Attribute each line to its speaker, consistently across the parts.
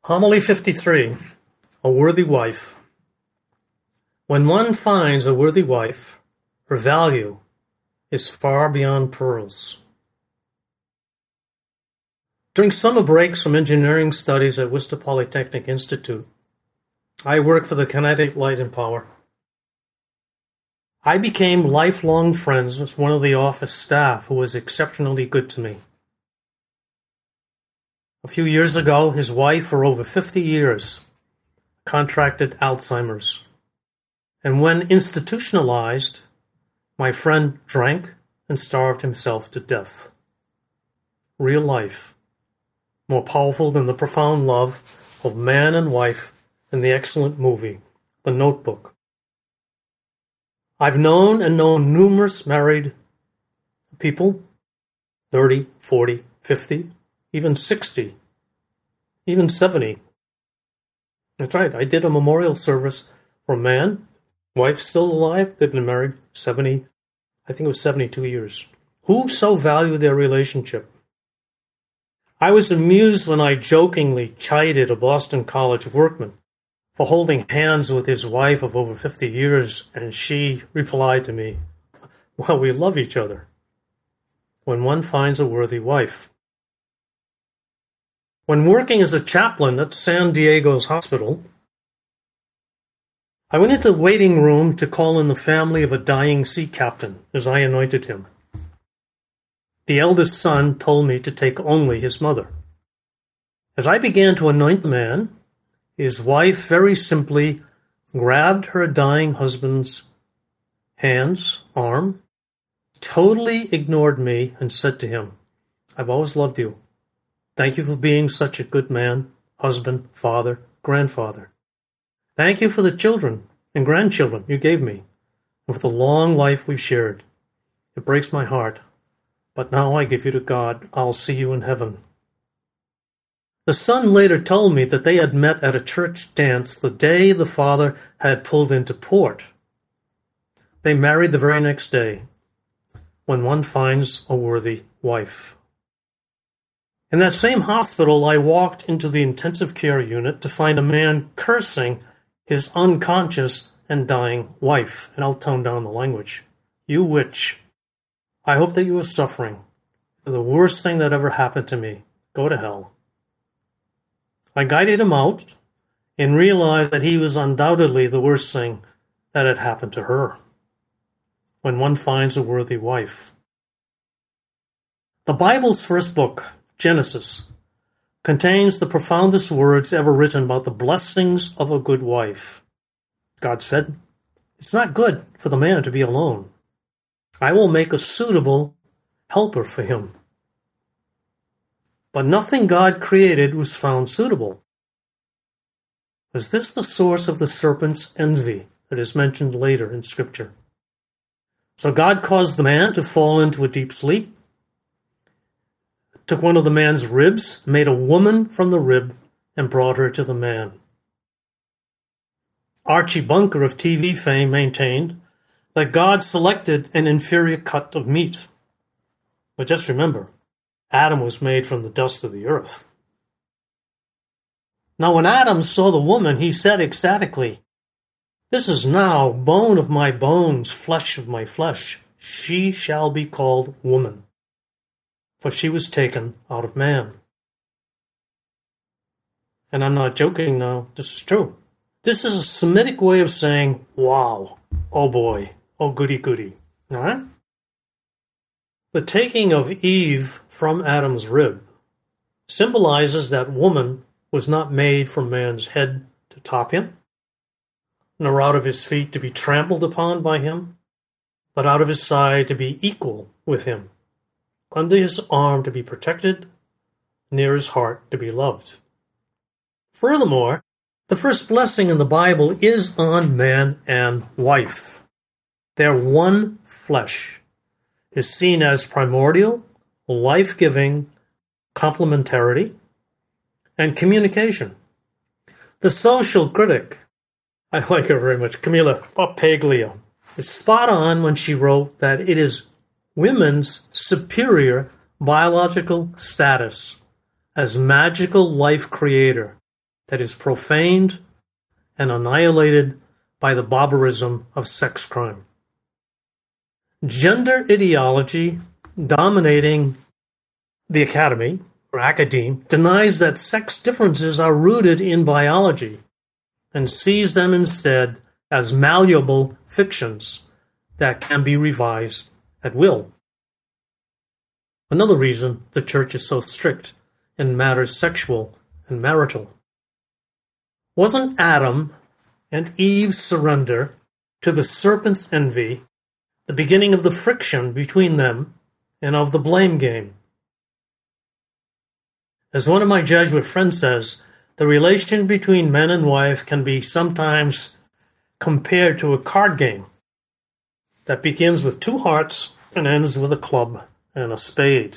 Speaker 1: Homily 53, A Worthy Wife. When one finds a worthy wife, her value is far beyond pearls. During summer breaks from engineering studies at Worcester Polytechnic Institute, I worked for the Kinetic Light and Power. I became lifelong friends with one of the office staff who was exceptionally good to me. A few years ago, his wife, for over 50 years, contracted Alzheimer's. And when institutionalized, my friend drank and starved himself to death. Real life, more powerful than the profound love of man and wife in the excellent movie, The Notebook. I've known numerous married people, 30, 40, 50, even 60, even 70. That's right, I did a memorial service for a man, wife still alive, they've been married 70, I think it was 72 years. Who so valued their relationship? I was amused when I jokingly chided a Boston College workman for holding hands with his wife of over 50 years, and she replied to me, "Well, we love each other." When one finds a worthy wife. When working as a chaplain at San Diego's hospital, I went into the waiting room to call in the family of a dying sea captain as I anointed him. The eldest son told me to take only his mother. As I began to anoint the man, his wife very simply grabbed her dying husband's arm, totally ignored me, and said to him, "I've always loved you. Thank you for being such a good man, husband, father, grandfather. Thank you for the children and grandchildren you gave me, and for the long life we've shared. It breaks my heart, but now I give you to God. I'll see you in heaven." The son later told me that they had met at a church dance the day the father had pulled into port. They married the very next day, when one finds a worthy wife. In that same hospital, I walked into the intensive care unit to find a man cursing his unconscious and dying wife. And I'll tone down the language. "You witch. I hope that you are suffering. The worst thing that ever happened to me. Go to hell." I guided him out and realized that he was undoubtedly the worst thing that had happened to her. When one finds a worthy wife. The Bible's first book, Genesis, contains the profoundest words ever written about the blessings of a good wife. God said, "It's not good for the man to be alone. I will make a suitable helper for him." But nothing God created was found suitable. Was this the source of the serpent's envy that is mentioned later in Scripture? So God caused the man to fall into a deep sleep, took one of the man's ribs, made a woman from the rib, and brought her to the man. Archie Bunker of TV fame maintained that God selected an inferior cut of meat. But just remember, Adam was made from the dust of the earth. Now when Adam saw the woman, he said ecstatically, "This is now bone of my bones, flesh of my flesh. She shall be called woman, for she was taken out of man." And I'm not joking now, this is true. This is a Semitic way of saying, wow, oh boy, oh goody goody. All right? The taking of Eve from Adam's rib symbolizes that woman was not made from man's head to top him, nor out of his feet to be trampled upon by him, but out of his side to be equal with him, under his arm to be protected, near his heart to be loved. Furthermore, the first blessing in the Bible is on man and wife. Their one flesh is seen as primordial, life-giving, complementarity, and communication. The social critic, I like her very much, Camilla Paglia, is spot on when she wrote that it is women's superior biological status as magical life creator that is profaned and annihilated by the barbarism of sex crime. Gender ideology dominating the academy, or academe, denies that sex differences are rooted in biology and sees them instead as malleable fictions that can be revised at will. Another reason the church is so strict in matters sexual and marital. Wasn't Adam and Eve's surrender to the serpent's envy the beginning of the friction between them and of the blame game? As one of my Jesuit friends says, the relation between man and wife can be sometimes compared to a card game that begins with two hearts and ends with a club and a spade.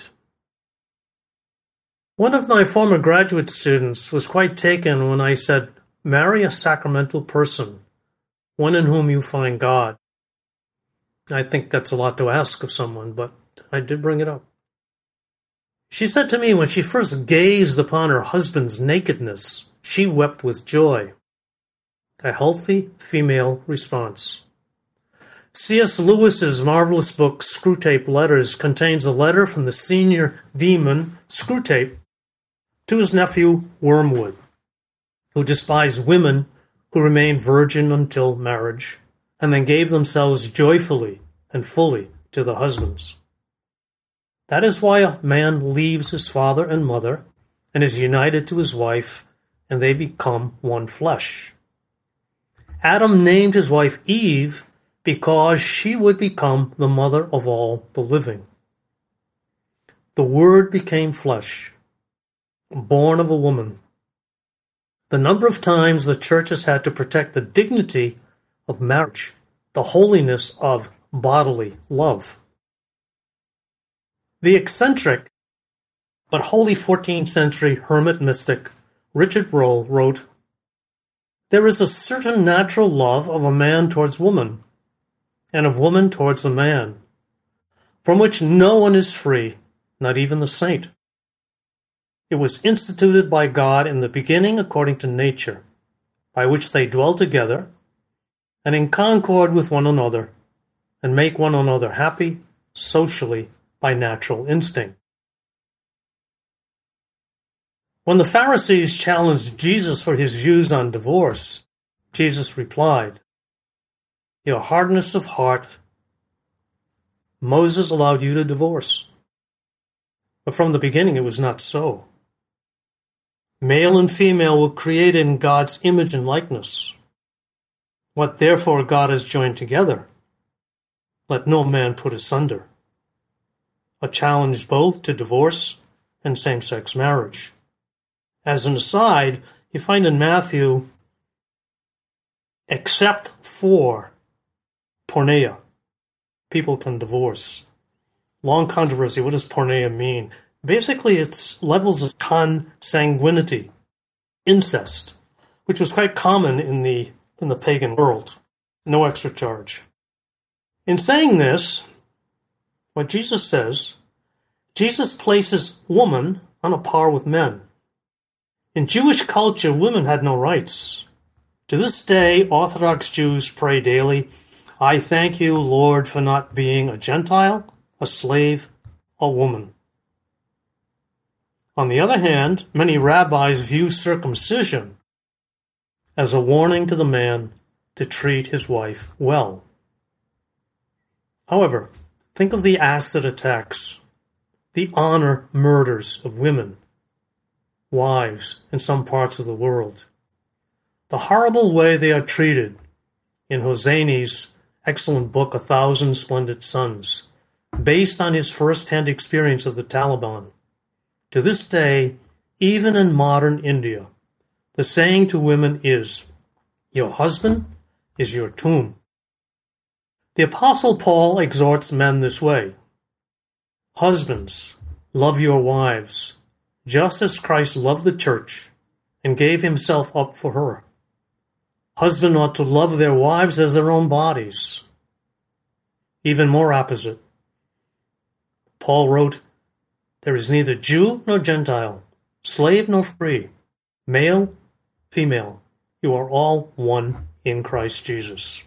Speaker 1: One of my former graduate students was quite taken when I said, marry a sacramental person, one in whom you find God. I think that's a lot to ask of someone, but I did bring it up. She said to me when she first gazed upon her husband's nakedness, she wept with joy. A healthy female response. C.S. Lewis's marvelous book, Screwtape Letters, contains a letter from the senior demon, Screwtape, to his nephew, Wormwood, who despised women who remained virgin until marriage, and then gave themselves joyfully and fully to the husbands. That is why a man leaves his father and mother and is united to his wife, and they become one flesh. Adam named his wife Eve because she would become the mother of all the living. The Word became flesh, born of a woman. The number of times the church has had to protect the dignity of marriage, the holiness of bodily love. The eccentric but holy 14th century hermit mystic Richard Rolle wrote, "There is a certain natural love of a man towards woman, and of woman towards a man, from which no one is free, not even the saint. It was instituted by God in the beginning according to nature, by which they dwell together, and in concord with one another, and make one another happy, socially, by natural instinct." When the Pharisees challenged Jesus for his views on divorce, Jesus replied, "Your hardness of heart, Moses allowed you to divorce. But from the beginning it was not so. Male and female were created in God's image and likeness. What therefore God has joined together, let no man put asunder." A challenge both to divorce and same-sex marriage. As an aside, you find in Matthew, except for porneia, people can divorce. Long controversy, what does porneia mean? Basically, it's levels of consanguinity, incest, which was quite common in the pagan world. No extra charge. In saying this, what Jesus says, Jesus places woman on a par with men. In Jewish culture, women had no rights. To this day, Orthodox Jews pray daily, "I thank you, Lord, for not being a Gentile, a slave, a woman." On the other hand, many rabbis view circumcision as a warning to the man to treat his wife well. However, think of the acid attacks, the honor murders of women, wives in some parts of the world, the horrible way they are treated in Hosseini's excellent book, A Thousand Splendid Sons, based on his first-hand experience of the Taliban. To this day, even in modern India, the saying to women is, "Your husband is your tomb." The Apostle Paul exhorts men this way, "Husbands, love your wives, just as Christ loved the church and gave himself up for her. Husbands ought to love their wives as their own bodies." Even more opposite, Paul wrote, "There is neither Jew nor Gentile, slave nor free, male female. You are all one in Christ Jesus.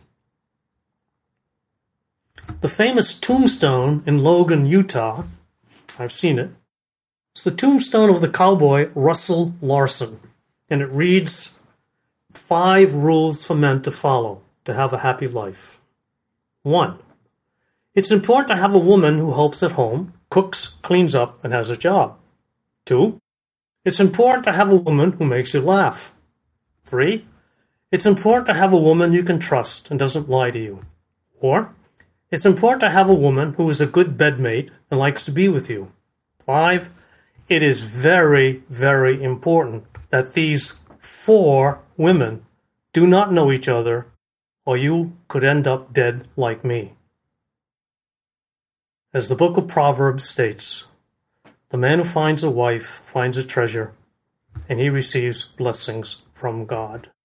Speaker 1: The famous tombstone in Logan, Utah, I've seen it. It's the tombstone of the cowboy Russell Larson, and it reads, 5 rules for men to follow to have a happy life. 1. It's important to have a woman who helps at home, cooks, cleans up, and has a job. 2. It's important to have a woman who makes you laugh. 3. It's important to have a woman you can trust and doesn't lie to you. 4. It's important to have a woman who is a good bedmate and likes to be with you. 5. It is very, very important that these 4 women do not know each other, or you could end up dead like me. As the book of Proverbs states, the man who finds a wife finds a treasure, and he receives blessings from God.